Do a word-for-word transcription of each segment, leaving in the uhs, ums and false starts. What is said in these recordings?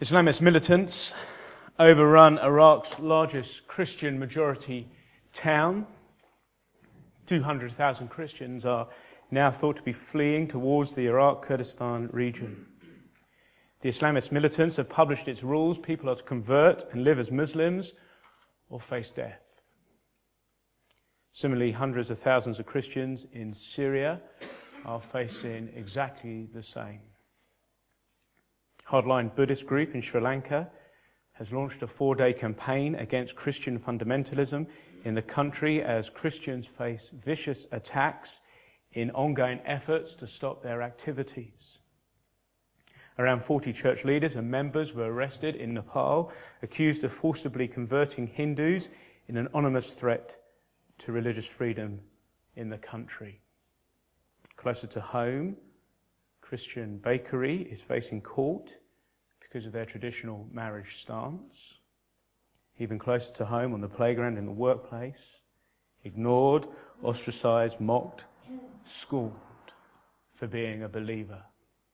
Islamist militants overrun Iraq's largest Christian majority town. two hundred thousand Christians are now thought to be fleeing towards the Iraq Kurdistan region. The Islamist militants have published its rules. People are to convert and live as Muslims or face death. Similarly, hundreds of thousands of Christians in Syria are facing exactly the same. Hardline Buddhist group in Sri Lanka has launched a four-day campaign against Christian fundamentalism in the country as Christians face vicious attacks in ongoing efforts to stop their activities. Around forty church leaders and members were arrested in Nepal, accused of forcibly converting Hindus in an anonymous threat to religious freedom in the country. Closer to home, Christian Bakery is facing court because of their traditional marriage stance. Even closer to home, on the playground, in the workplace, ignored, ostracized, mocked, scorned for being a believer.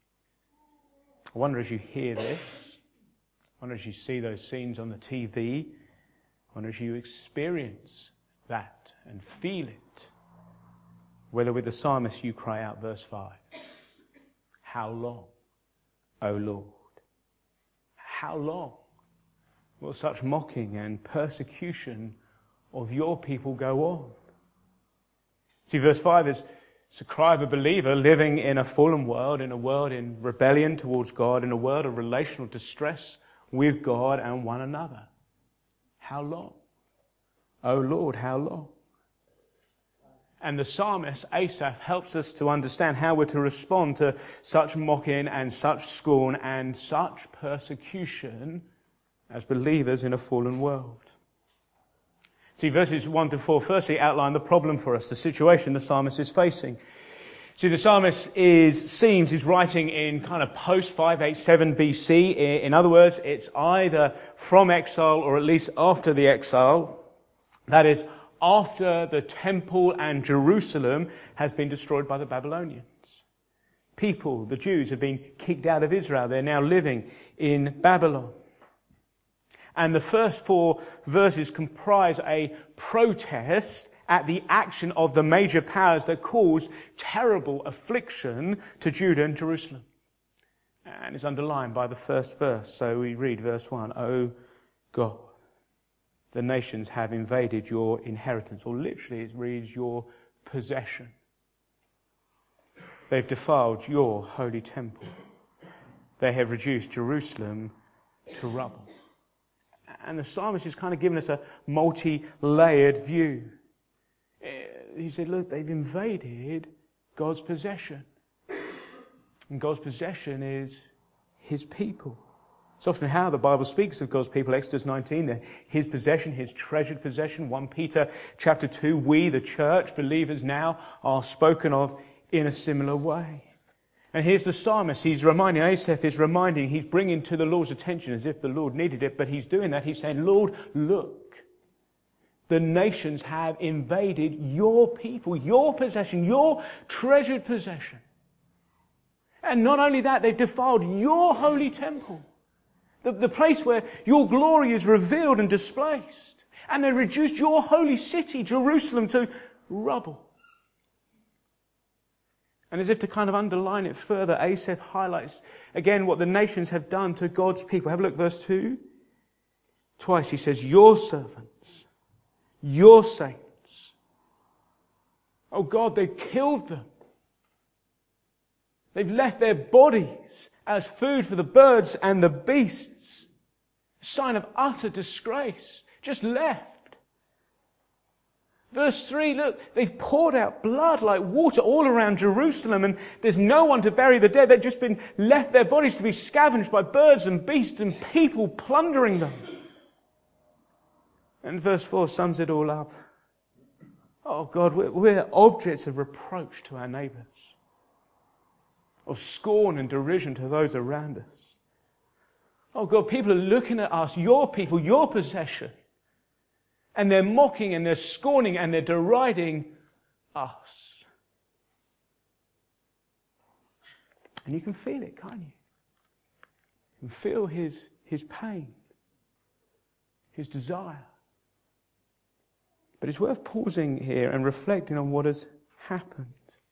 I wonder as you hear this, I wonder as you see those scenes on the T V, I wonder as you experience that and feel it, whether with the psalmist you cry out, verse five, "How long, O Lord? How long will such mocking and persecution of your people go on?" See, verse five is it's a cry of a believer living in a fallen world, in a world in rebellion towards God, in a world of relational distress with God and one another. How long? O Lord, how long? And the psalmist, Asaph, helps us to understand how we're to respond to such mocking and such scorn and such persecution as believers in a fallen world. See, verses one to four firstly outline the problem for us, the situation the psalmist is facing. See, the psalmist is, seems he's writing in kind of post five eighty-seven B C. In other words, it's either from exile or at least after the exile. That is, after the temple and Jerusalem has been destroyed by the Babylonians. People, the Jews, have been kicked out of Israel. They're now living in Babylon. And the first four verses comprise a protest at the action of the major powers that caused terrible affliction to Judah and Jerusalem. And it's underlined by the first verse. So we read verse one, "O God, the nations have invaded your inheritance," or literally it reads your possession. "They've defiled your holy temple. They have reduced Jerusalem to rubble." And the psalmist is kind of giving us a multi-layered view. He said, look, they've invaded God's possession. And God's possession is his people. It's often how the Bible speaks of God's people. Exodus nineteen, they're his possession, his treasured possession. First Peter chapter two, we, the church, believers now, are spoken of in a similar way. And here's the psalmist. He's reminding, Asaph is reminding, he's bringing to the Lord's attention as if the Lord needed it, but he's doing that. He's saying, Lord, look, the nations have invaded your people, your possession, your treasured possession. And not only that, they've defiled your holy temple. The, the place where your glory is revealed and displaced. And they reduced your holy city, Jerusalem, to rubble. And as if to kind of underline it further, Asaph highlights again what the nations have done to God's people. Have a look, verse two. Twice he says, your servants, your saints. Oh God, they've killed them. They've left their bodies as food for the birds and the beasts. A sign of utter disgrace. Just left. Verse three, look, they've poured out blood like water all around Jerusalem, and there's no one to bury the dead. They've just been left their bodies to be scavenged by birds and beasts and people plundering them. And verse four sums it all up. Oh God, we're, we're objects of reproach to our neighbours, of scorn and derision to those around us. Oh God, people are looking at us, your people, your possession, and they're mocking and they're scorning and they're deriding us. And you can feel it, can't you? You can feel his his pain, his desire. But it's worth pausing here and reflecting on what has happened.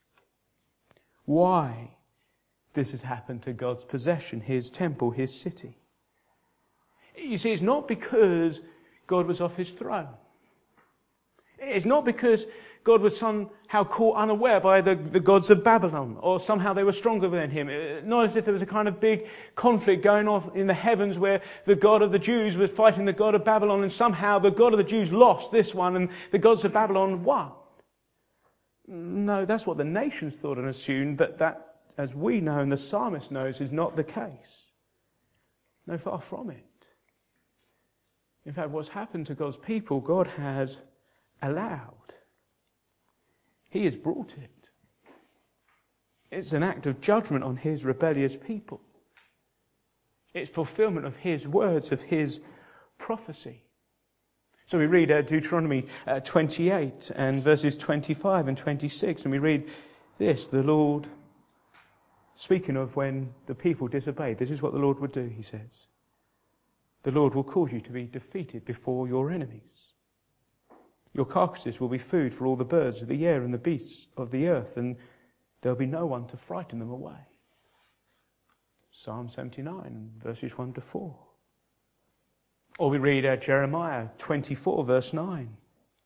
Why this has happened to God's possession, his temple, his city. You see, it's not because God was off his throne. It's not because God was somehow caught unaware by the, the gods of Babylon, or somehow they were stronger than him. Not as if there was a kind of big conflict going on in the heavens where the God of the Jews was fighting the God of Babylon, and somehow the God of the Jews lost this one and the gods of Babylon won. No, that's what the nations thought and assumed, but that, as we know and the psalmist knows, is not the case. No, far from it. In fact, what's happened to God's people, God has allowed. He has brought it. It's an act of judgment on his rebellious people. It's fulfillment of his words, of his prophecy. So we read uh, Deuteronomy uh, twenty-eight and verses twenty-five and twenty-six, and we read this, the Lord, speaking of when the people disobeyed, this is what the Lord would do, he says. The Lord will cause you to be defeated before your enemies. Your carcasses will be food for all the birds of the air and the beasts of the earth, and there'll be no one to frighten them away. Psalm seventy-nine, verses one to four. Or we read uh, Jeremiah twenty-four, verse nine.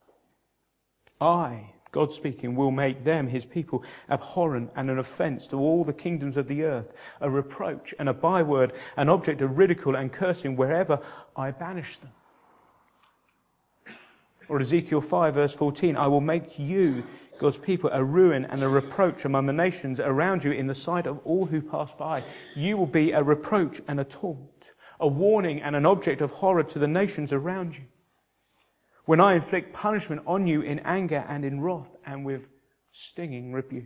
I, God speaking, will make them, his people, abhorrent and an offence to all the kingdoms of the earth, a reproach and a byword, an object of ridicule and cursing wherever I banish them. Or Ezekiel five, verse fourteen, I will make you, God's people, a ruin and a reproach among the nations around you in the sight of all who pass by. You will be a reproach and a taunt, a warning and an object of horror to the nations around you. When I inflict punishment on you in anger and in wrath and with stinging rebuke.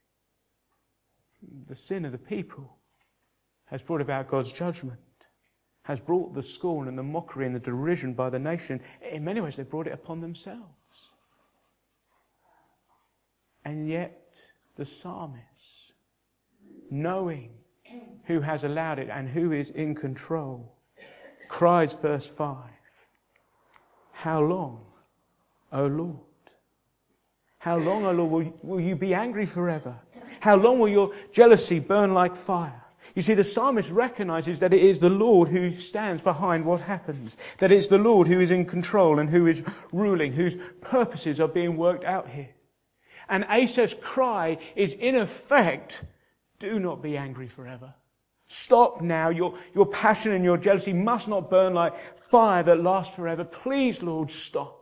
The sin of the people has brought about God's judgment, has brought the scorn and the mockery and the derision by the nation. In many ways, they brought it upon themselves. And yet, the psalmist, knowing who has allowed it and who is in control, cries, verse five, how long, O Lord? How long, O Lord, will, will you be angry forever? How long will your jealousy burn like fire? You see, the psalmist recognizes that it is the Lord who stands behind what happens, that it's the Lord who is in control and who is ruling, whose purposes are being worked out here. And Asaph's cry is, in effect, do not be angry forever. Stop now. Your, your passion and your jealousy must not burn like fire that lasts forever. Please, Lord, stop.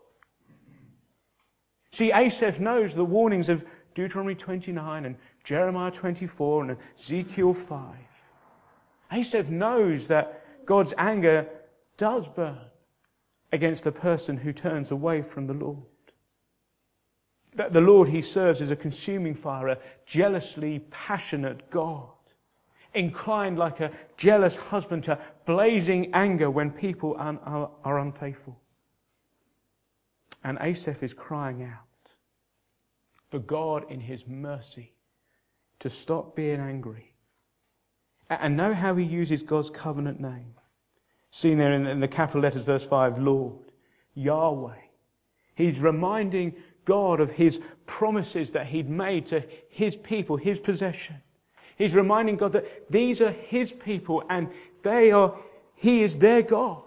See, Asaph knows the warnings of Deuteronomy twenty-nine and Jeremiah twenty-four and Ezekiel five. Asaph knows that God's anger does burn against the person who turns away from the Lord. That the Lord he serves is a consuming fire, a jealously passionate God, inclined like a jealous husband to blazing anger when people are, are, are unfaithful. And Asaph is crying out for God in his mercy to stop being angry. And know how he uses God's covenant name. Seen there in the capital letters, verse five, Lord, Yahweh. He's reminding God of his promises that he'd made to his people, his possession. He's reminding God that these are his people and they are, he is their God.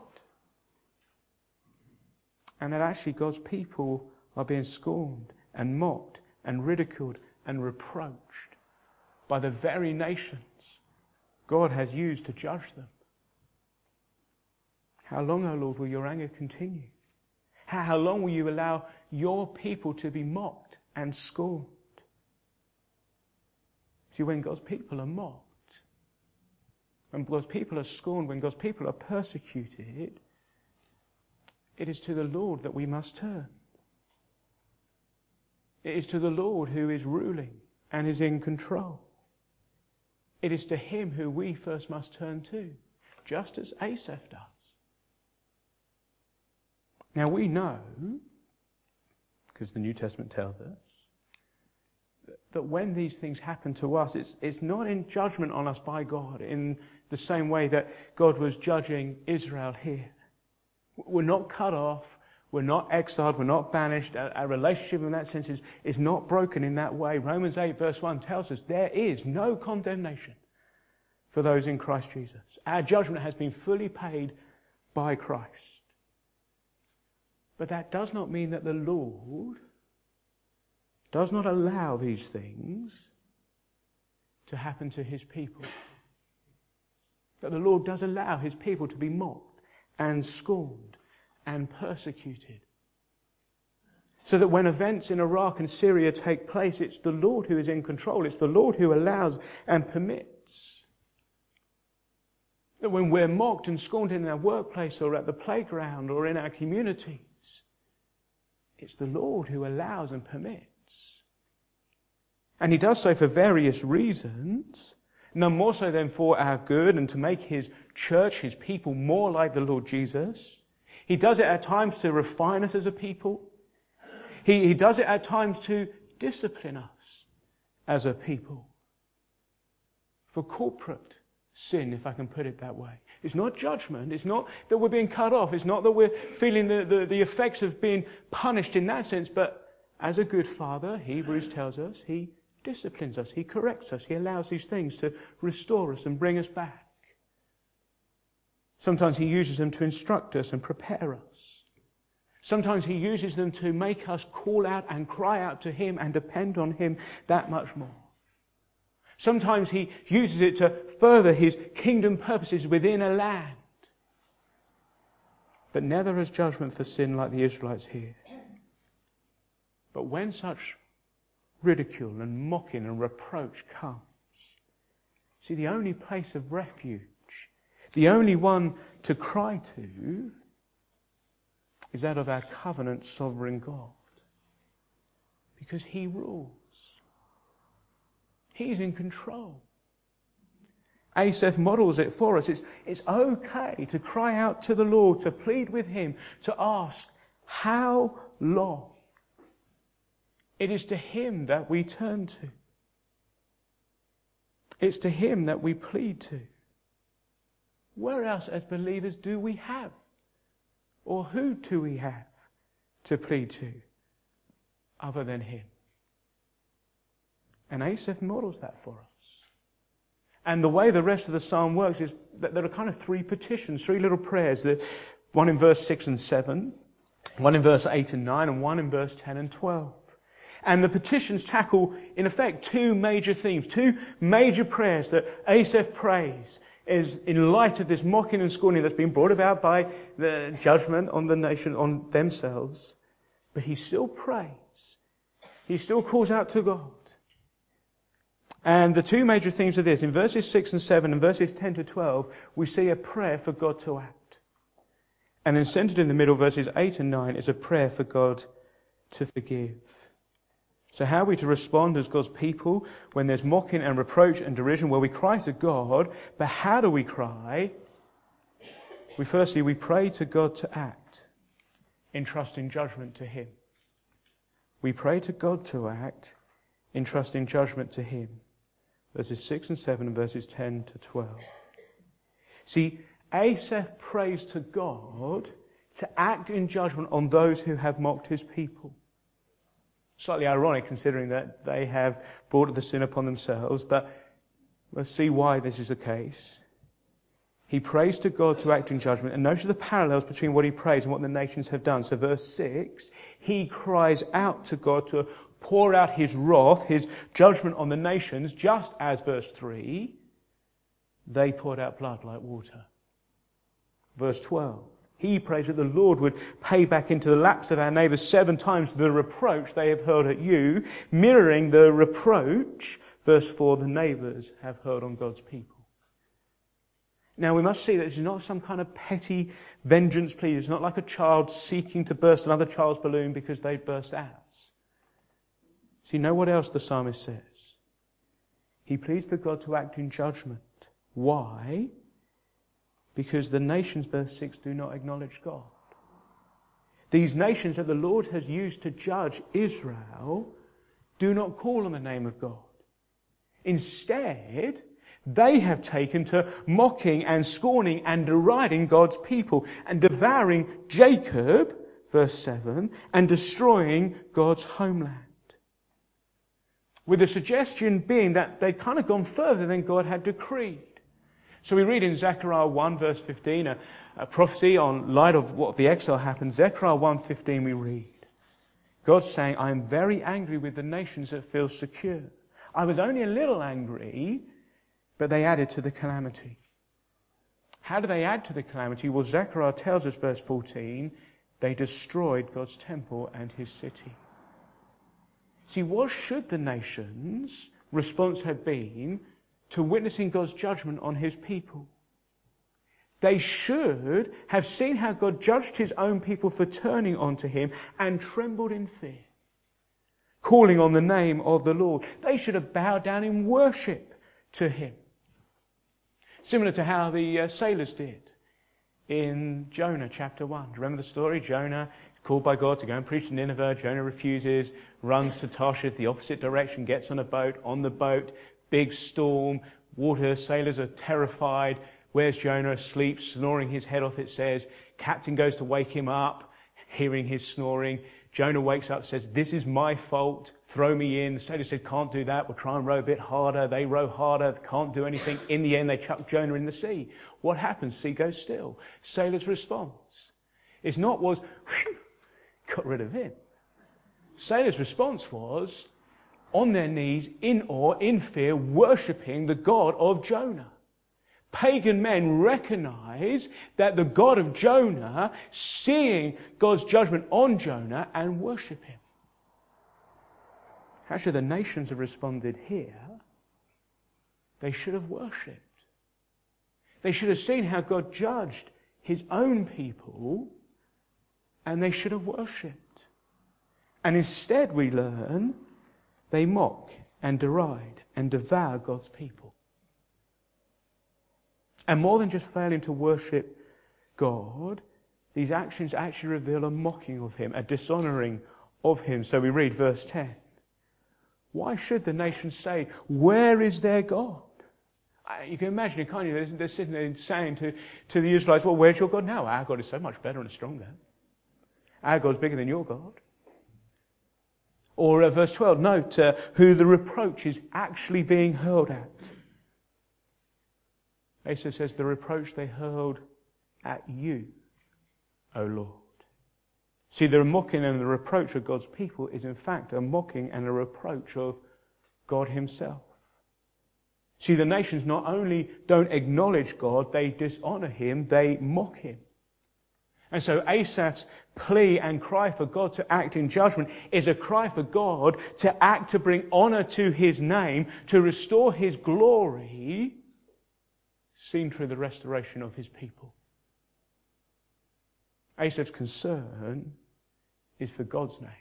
And that actually God's people are being scorned and mocked and ridiculed and reproached by the very nations God has used to judge them. How long, O Lord, will your anger continue? How long will you allow your people to be mocked and scorned? See, when God's people are mocked, when God's people are scorned, when God's people are persecuted, it is to the Lord that we must turn. It is to the Lord who is ruling and is in control. It is to him who we first must turn to, just as Asaph does. Now we know, because the New Testament tells us, that when these things happen to us, it's, it's not in judgment on us by God, in the same way that God was judging Israel here. We're not cut off. We're not exiled. We're not banished. Our, our relationship in that sense is, is not broken in that way. Romans eight verse one tells us there is no condemnation for those in Christ Jesus. Our judgment has been fully paid by Christ. But that does not mean that the Lord does not allow these things to happen to his people. That the Lord does allow his people to be mocked and scorned and persecuted. So that when events in Iraq and Syria take place, it's the Lord who is in control. It's the Lord who allows and permits. That when we're mocked and scorned in our workplace or at the playground or in our communities, it's the Lord who allows and permits. And he does so for various reasons, none more so than for our good and to make his church, his people, more like the Lord Jesus. He does it at times to refine us as a people. He, he does it at times to discipline us as a people. For corporate sin, if I can put it that way. It's not judgment. It's not that we're being cut off. It's not that we're feeling the, the, the effects of being punished in that sense. But as a good father, Hebrews tells us, he disciplines us. He corrects us. He allows these things to restore us and bring us back. Sometimes he uses them to instruct us and prepare us. Sometimes he uses them to make us call out and cry out to him and depend on him that much more. Sometimes he uses it to further his kingdom purposes within a land. But never as judgment for sin like the Israelites here. But when such ridicule and mocking and reproach comes, see, the only place of refuge, the only one to cry to, is that of our covenant sovereign God. Because he rules. He's in control. Asaph models it for us. It's, it's okay to cry out to the Lord, to plead with him, to ask, how long? It is to him that we turn to. It's to him that we plead to. Where else as believers do we have? Or who do we have to plead to other than him? And Asaph models that for us. And the way the rest of the psalm works is that there are kind of three petitions, three little prayers. The one in verse six and seven, one in verse eight and nine, and one in verse ten and twelve. And the petitions tackle, in effect, two major themes, two major prayers that Asaph prays is in light of this mocking and scorning that's been brought about by the judgment on the nation, on themselves. But he still prays. He still calls out to God. And the two major themes are this. In verses six and seven and verses ten to twelve, we see a prayer for God to act. And then centered in the middle, verses eight and nine, is a prayer for God to forgive. So how are we to respond as God's people when there's mocking and reproach and derision? Well, we cry to God, but how do we cry? We firstly, we pray to God to act, entrusting judgment to him. We pray to God to act, entrusting judgment to him. Verses six and seven and verses ten to twelve. See, Asaph prays to God to act in judgment on those who have mocked his people. Slightly ironic considering that they have brought the sin upon themselves, but let's see why this is the case. He prays to God to act in judgment, and notice the parallels between what he prays and what the nations have done. So verse six, he cries out to God to pour out his wrath, his judgment on the nations, just as verse three, they poured out blood like water. Verse twelve, he prays that the Lord would pay back into the laps of our neighbours seven times the reproach they have hurled at you, mirroring the reproach, verse four, the neighbours have hurled on God's people. Now we must see that this is not some kind of petty vengeance plea. It's not like a child seeking to burst another child's balloon because they burst ours. See, know what else the psalmist says? He pleads for God to act in judgment. Why? Because the nations, verse six, do not acknowledge God. These nations that the Lord has used to judge Israel do not call on the name of God. Instead, They have taken to mocking and scorning and deriding God's people and devouring Jacob, verse seven, and destroying God's homeland. With the suggestion being that they'd kind of gone further than God had decreed. So we read in Zechariah one, verse fifteen, a, a prophecy on light of what the exile happened. Zechariah one fifteen we read, God's saying, I am very angry with the nations that feel secure. I was only a little angry, but they added to the calamity. How do they add to the calamity? Well, Zechariah tells us, verse fourteen, they destroyed God's temple and his city. See, what should the nations' response have been to witnessing God's judgment on his people? They should have seen how God judged his own people for turning onto him and trembled in fear, calling on the name of the Lord. They should have bowed down in worship to him. Similar to how the uh, sailors did in Jonah chapter one. Do you remember the story? Jonah called by God to go and preach to Nineveh. Jonah refuses, runs to Tarshish, the opposite direction, gets on a boat. On the boat, big storm, water, sailors are terrified. Where's Jonah? Asleep, snoring his head off, it says. Captain goes to wake him up, hearing his snoring. Jonah wakes up, says, this is my fault, throw me in. The sailors said, can't do that, we'll try and row a bit harder. They row harder, can't do anything. In the end, they chuck Jonah in the sea. What happens? Sea goes still. Sailors' response. It's not was, whew, got rid of him. Sailors' response was, on their knees, in awe, in fear, worshipping the God of Jonah. Pagan men recognize that the God of Jonah, seeing God's judgment on Jonah, and worship him. How should the nations have responded here? They should have worshipped. They should have seen how God judged his own people, and they should have worshipped. And instead we learn they mock and deride and devour God's people. And more than just failing to worship God, these actions actually reveal a mocking of him, a dishonouring of him. So we read verse ten. Why should the nations say, where is their God? You can imagine it, can't you? They're, they're sitting there saying to, to the Israelites, well, where's your God now? Our God is so much better and stronger. Our God's bigger than your God. Or uh, verse twelve, note uh, who the reproach is actually being hurled at. Asa says, the reproach they hurled at you, O Lord. See, the mocking and the reproach of God's people is in fact a mocking and a reproach of God himself. See, the nations not only don't acknowledge God, they dishonour him, they mock him. And so Asaph's plea and cry for God to act in judgment is a cry for God to act to bring honour to his name, to restore his glory, seen through the restoration of his people. Asaph's concern is for God's name,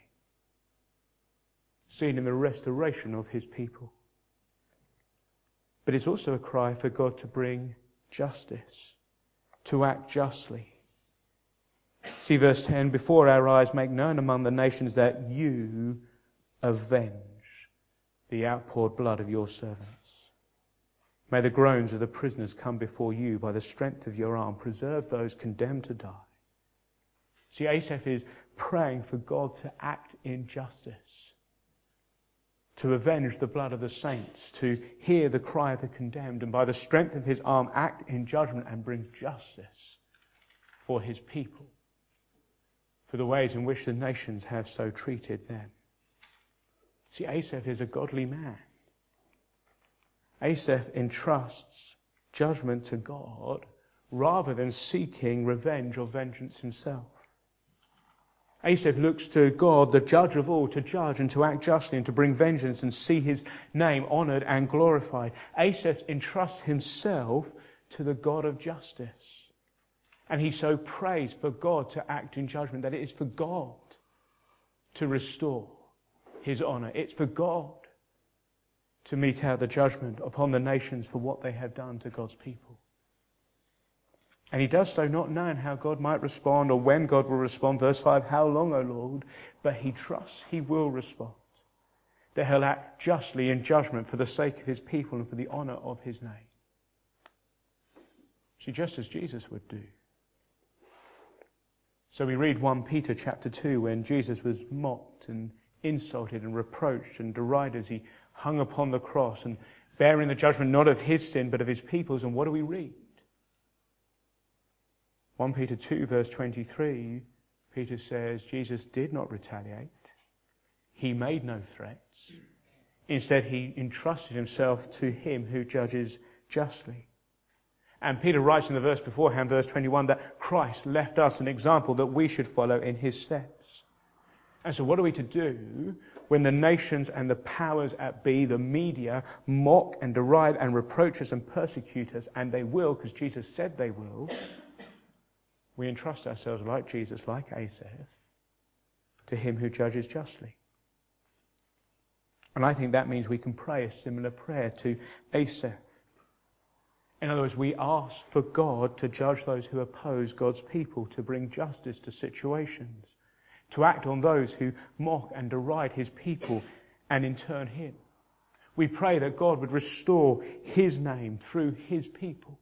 seen in the restoration of his people. But it's also a cry for God to bring justice, to act justly. See verse ten, before our eyes make known among the nations that you avenge the outpoured blood of your servants. May the groans of the prisoners come before you by the strength of your arm. Preserve those condemned to die. See, Asaph is praying for God to act in justice, to avenge the blood of the saints, to hear the cry of the condemned, and by the strength of his arm act in judgment and bring justice for his people, for the ways in which the nations have so treated them. See, Asaph is a godly man. Asaph entrusts judgment to God rather than seeking revenge or vengeance himself. Asaph looks to God, the judge of all, to judge and to act justly and to bring vengeance and see his name honoured and glorified. Asaph entrusts himself to the God of justice. And he so prays for God to act in judgment, that it is for God to restore his honour. It's for God to mete out the judgment upon the nations for what they have done to God's people. And he does so not knowing how God might respond or when God will respond. Verse five, how long, O Lord? But he trusts he will respond, that he'll act justly in judgment for the sake of his people and for the honour of his name. See, just as Jesus would do. So we read First Peter chapter two, when Jesus was mocked and insulted and reproached and derided as he hung upon the cross and bearing the judgment not of his sin but of his people's. And what do we read? First Peter two verse twenty-three, Peter says Jesus did not retaliate. He made no threats. Instead, he entrusted himself to him who judges justly. And Peter writes in the verse beforehand, verse twenty-one, that Christ left us an example that we should follow in his steps. And so what are we to do when the nations and the powers at be, the media, mock and deride and reproach us and persecute us? And they will, because Jesus said they will. We entrust ourselves, like Jesus, like Asaph, to him who judges justly. And I think that means we can pray a similar prayer to Asaph. In other words, we ask for God to judge those who oppose God's people, to bring justice to situations, to act on those who mock and deride his people, and in turn him. We pray that God would restore his name through his people.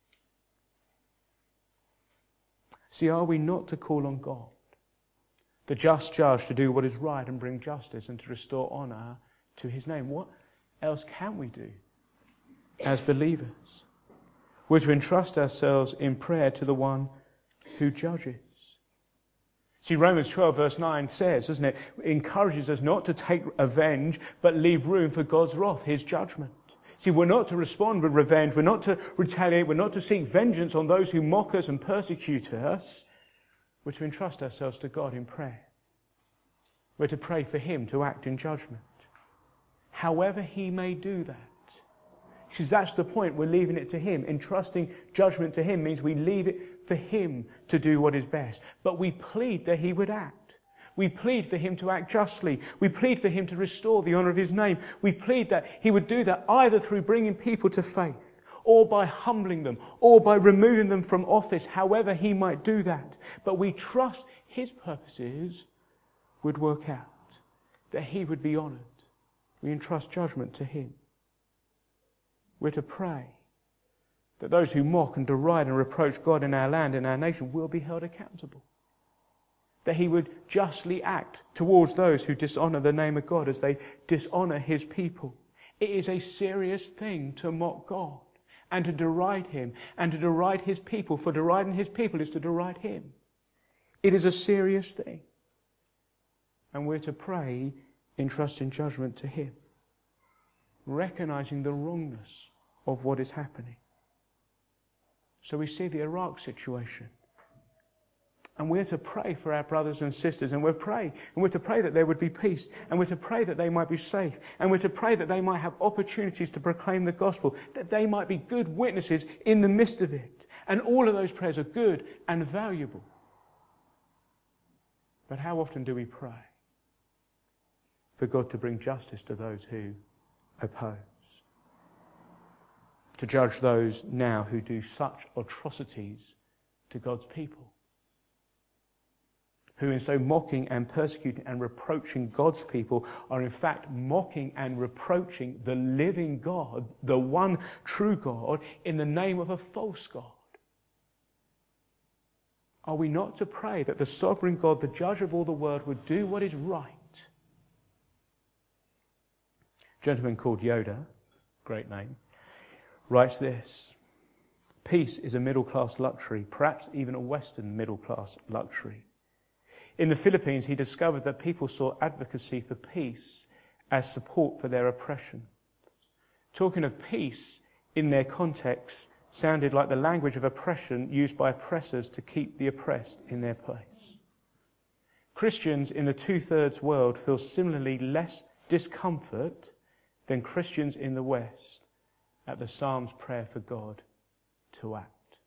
See, are we not to call on God, the just judge, to do what is right and bring justice and to restore honour to his name? What else can we do as believers? We're to entrust ourselves in prayer to the one who judges. See, Romans twelve verse nine says, doesn't it, encourages us not to take revenge, but leave room for God's wrath, his judgment. See, we're not to respond with revenge. We're not to retaliate. We're not to seek vengeance on those who mock us and persecute us. We're to entrust ourselves to God in prayer. We're to pray for him to act in judgment, however he may do that. Because that's the point. We're leaving it to him. Entrusting judgment to him means we leave it for him to do what is best. But we plead that he would act. We plead for him to act justly. We plead for him to restore the honour of his name. We plead that he would do that either through bringing people to faith, or by humbling them, or by removing them from office, however he might do that. But we trust his purposes would work out, that he would be honoured. We entrust judgment to him. We're to pray that those who mock and deride and reproach God in our land and our nation will be held accountable. That he would justly act towards those who dishonour the name of God as they dishonour his people. It is a serious thing to mock God and to deride him and to deride his people, for deriding his people is to deride him. It is a serious thing. And we're to pray, entrusting judgment to him, recognising the wrongness of what is happening. So we see the Iraq situation. And we're to pray for our brothers and sisters, and we're pray, and we're to pray that there would be peace, and we're to pray that they might be safe, and we're to pray that they might have opportunities to proclaim the gospel, that they might be good witnesses in the midst of it. And all of those prayers are good and valuable. But how often do we pray for God to bring justice to those who oppose? To judge those now who do such atrocities to God's people, who in so mocking and persecuting and reproaching God's people are in fact mocking and reproaching the living God, the one true God, in the name of a false God. Are we not to pray that the sovereign God, the judge of all the world, would do what is right? A gentleman called Yoda, great name, writes this: peace is a middle-class luxury, perhaps even a Western middle-class luxury. In the Philippines, he discovered that people saw advocacy for peace as support for their oppression. Talking of peace in their context sounded like the language of oppression used by oppressors to keep the oppressed in their place. Christians in the two-thirds world feel similarly less discomfort than Christians in the West at the Psalm's prayer for God to act.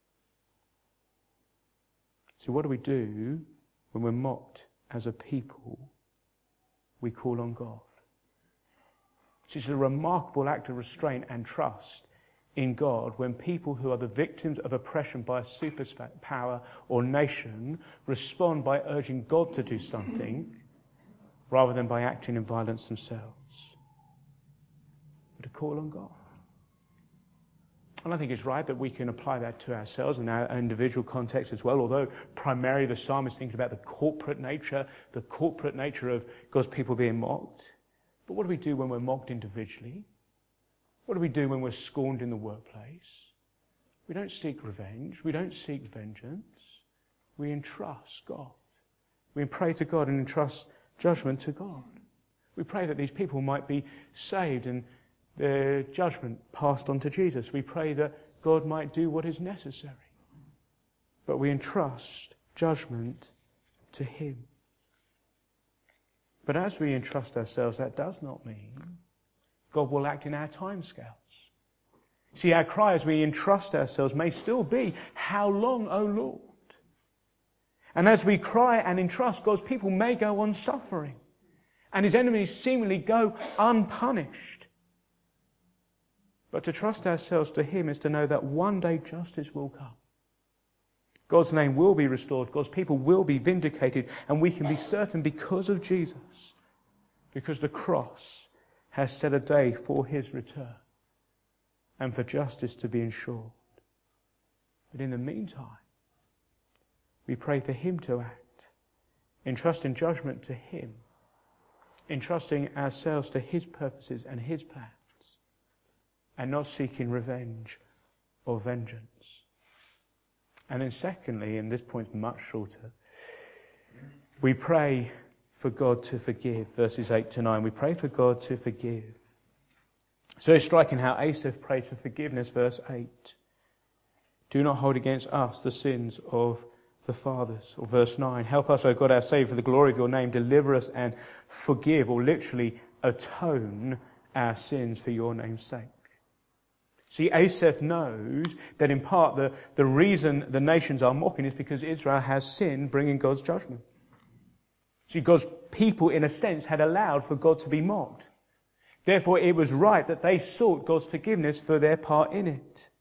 So what do we do when we're mocked as a people? We call on God. Which is a remarkable act of restraint and trust in God when people who are the victims of oppression by a superpower or nation respond by urging God to do something rather than by acting in violence themselves. But to call on God. And I think it's right that we can apply that to ourselves in our individual context as well, although primarily the psalmist is thinking about the corporate nature, the corporate nature of God's people being mocked. But what do we do when we're mocked individually? What do we do when we're scorned in the workplace? We don't seek revenge. We don't seek vengeance. We entrust God. We pray to God and entrust judgment to God. We pray that these people might be saved and their judgment passed on to Jesus. We pray that God might do what is necessary. But we entrust judgment to him. But as we entrust ourselves, that does not mean God will act in our timescales. See, our cry as we entrust ourselves may still be, "How long, O Lord?" And as we cry and entrust, God's people may go on suffering, and his enemies seemingly go unpunished. But to trust ourselves to him is to know that one day justice will come. God's name will be restored, God's people will be vindicated, and we can be certain because of Jesus, because the cross has set a day for his return and for justice to be ensured. But in the meantime, we pray for him to act, entrusting judgment to him, entrusting ourselves to his purposes and his plans, and not seeking revenge or vengeance. And then secondly, and this point's much shorter, we pray for God to forgive, verses eight to nine. We pray for God to forgive. So it's striking how Asaph prays for forgiveness, verse eight. Do not hold against us the sins of the fathers. Or verse nine, help us, O God, our Saviour, for the glory of your name. Deliver us and forgive, or literally atone our sins for your name's sake. See, Asaph knows that in part the, the reason the nations are mocking is because Israel has sinned, bringing God's judgment. See, God's people, in a sense, had allowed for God to be mocked. Therefore, it was right that they sought God's forgiveness for their part in it.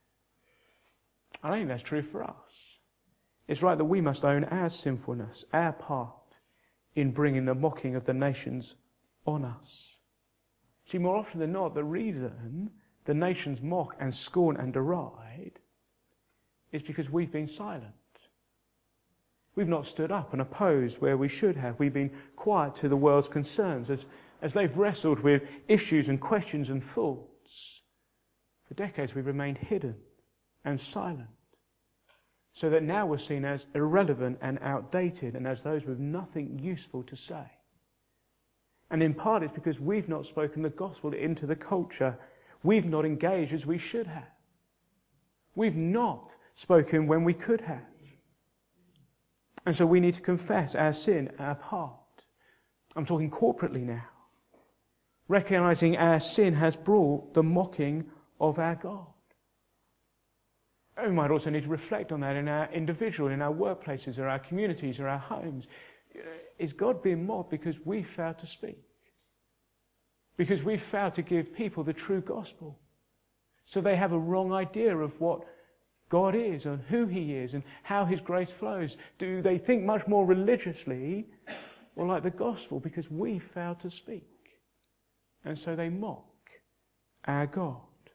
I don't think that's true for us. It's right that we must own our sinfulness, our part in bringing the mocking of the nations on us. See, more often than not, the reason the nations mock and scorn and deride is because we've been silent. We've not stood up and opposed where we should have. We've been quiet to the world's concerns as, as they've wrestled with issues and questions and thoughts. For decades we've remained hidden and silent, so that now we're seen as irrelevant and outdated and as those with nothing useful to say. And in part it's because we've not spoken the gospel into the culture. We've not engaged as we should have. We've not spoken when we could have. And so we need to confess our sin, our part. I'm talking corporately now. Recognizing our sin has brought the mocking of our God. And we might also need to reflect on that in our individual, in our workplaces, or our communities, or our homes. Is God being mocked because we failed to speak? Because we failed to give people the true gospel? So they have a wrong idea of what God is and who he is and how his grace flows. Do they think much more religiously or like the gospel because we failed to speak? And so they mock our God.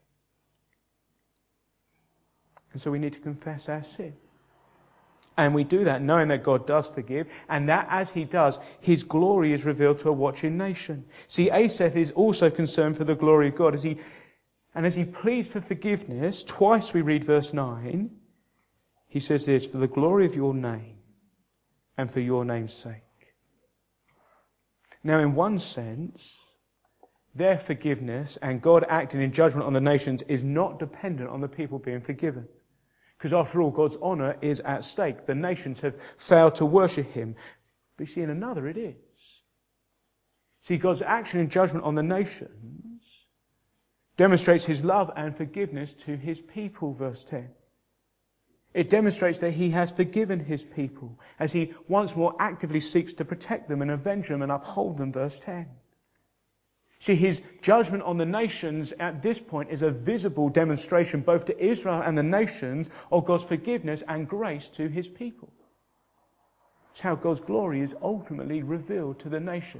And so we need to confess our sin. And we do that knowing that God does forgive, and that as he does, his glory is revealed to a watching nation. See, Asaph is also concerned for the glory of God. As he, and as he pleads for forgiveness, twice we read verse nine, he says this, for the glory of your name and for your name's sake. Now, in one sense, their forgiveness and God acting in judgment on the nations is not dependent on the people being forgiven. Because after all, God's honour is at stake. The nations have failed to worship him. But you see, in another it is. See, God's action in judgment on the nations demonstrates his love and forgiveness to his people, verse ten. It demonstrates that he has forgiven his people as he once more actively seeks to protect them and avenge them and uphold them, verse ten. See, his judgment on the nations at this point is a visible demonstration both to Israel and the nations of God's forgiveness and grace to his people. It's how God's glory is ultimately revealed to the nations,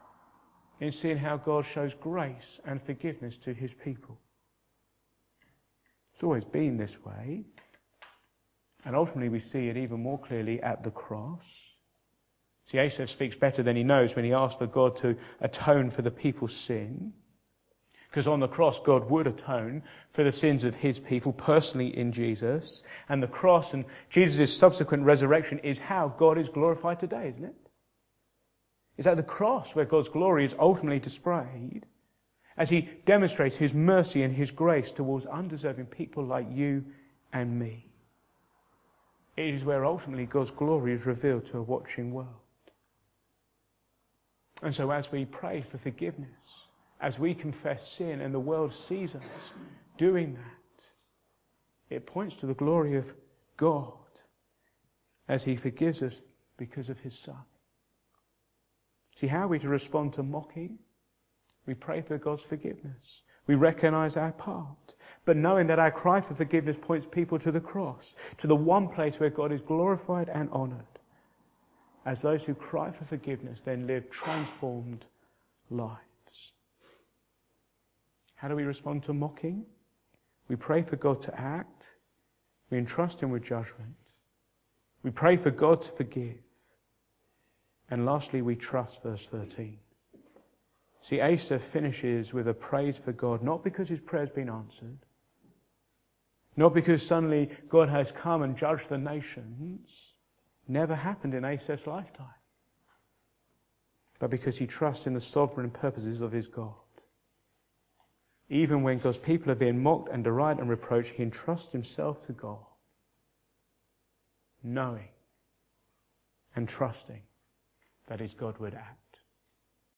in seeing how God shows grace and forgiveness to his people. It's always been this way. And ultimately we see it even more clearly at the cross. See, Asaph speaks better than he knows when he asks for God to atone for the people's sin. Because on the cross, God would atone for the sins of his people personally in Jesus. And the cross and Jesus' subsequent resurrection is how God is glorified today, isn't it? It's at the cross where God's glory is ultimately displayed as he demonstrates his mercy and his grace towards undeserving people like you and me. It is where ultimately God's glory is revealed to a watching world. And so as we pray for forgiveness, as we confess sin and the world sees us doing that, it points to the glory of God as he forgives us because of his Son. See, how are we to respond to mocking? We pray for God's forgiveness. We recognize our part. But knowing that our cry for forgiveness points people to the cross, to the one place where God is glorified and honored, as those who cry for forgiveness then live transformed lives. How do we respond to mocking? We pray for God to act. We entrust him with judgment. We pray for God to forgive. And lastly, we trust, verse thirteen. See, Asaph finishes with a praise for God, not because his prayer's been answered, not because suddenly God has come and judged the nations. Never happened in Asaph's lifetime. But because he trusts in the sovereign purposes of his God. Even when God's people are being mocked and derided and reproached, he entrusts himself to God, knowing and trusting that his God would act.